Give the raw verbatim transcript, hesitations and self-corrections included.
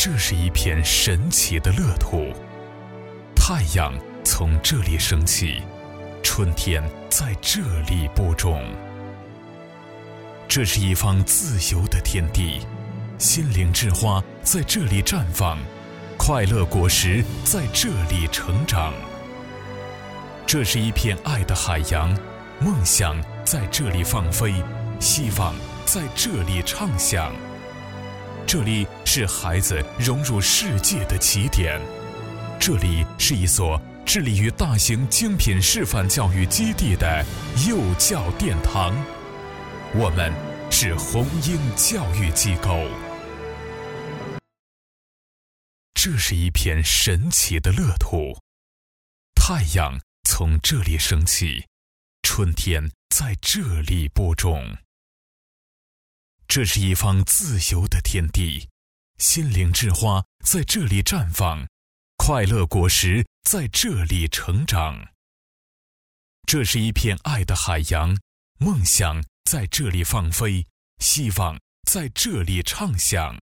这是一片神奇的乐土，太阳从这里升起，春天在这里播种。这是一方自由的天地，心灵之花在这里绽放，快乐果实在这里成长。这是一片爱的海洋，梦想在这里放飞，希望在这里畅想。这里是孩子融入世界的起点，这里是一所致力于大型精品示范教育基地的幼教殿堂，我们是红鹰教育机构。这是一片神奇的乐土，太阳从这里升起，春天在这里播种。这是一方自由的天地，心灵之花在这里绽放，快乐果实在这里成长。这是一片爱的海洋，梦想在这里放飞，希望在这里畅想。